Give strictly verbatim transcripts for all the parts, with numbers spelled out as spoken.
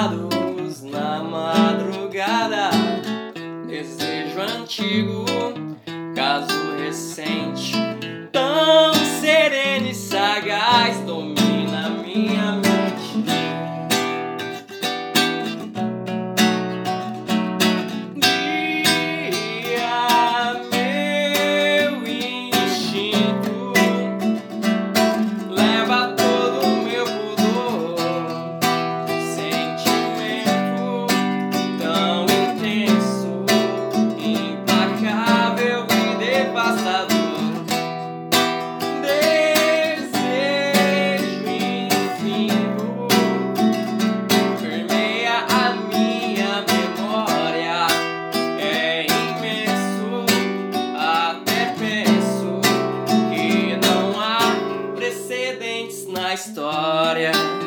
gelados na madrugada, desejo antigo, caso recente, tão sereno e sagaz, domina minha mente. Guia meu instinto, leva todo o meu pudor, sentimento tão intenso, implacável e devastador. Desejo infinito permeia a minha memória, é imenso, até penso que não há precedentes na história.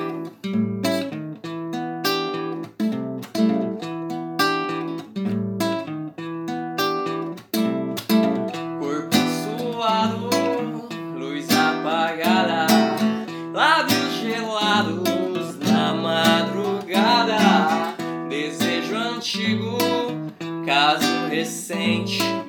Corpo suado, luz apagada, lábios gelados na madrugada, desejo antigo, caso recente,